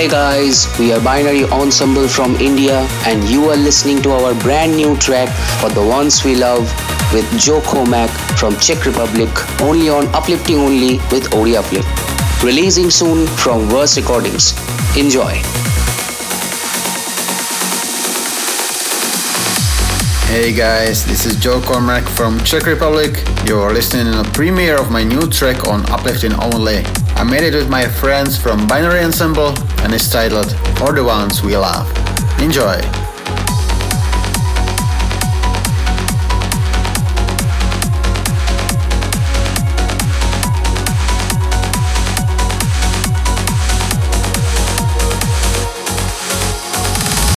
Hey guys, we are Binary Ensemble from India and you are listening to our brand new track for the ones we love with Joe Comac from Czech Republic only on Uplifting Only with Ori Uplift. Releasing soon from Verse Recordings. Enjoy. Hey guys, this is Joe Cormac from Czech Republic. You are listening to a premiere of my new track on Uplifting Only. I made it with my friends from Binary Ensemble and it's titled For the Ones We Love. Enjoy!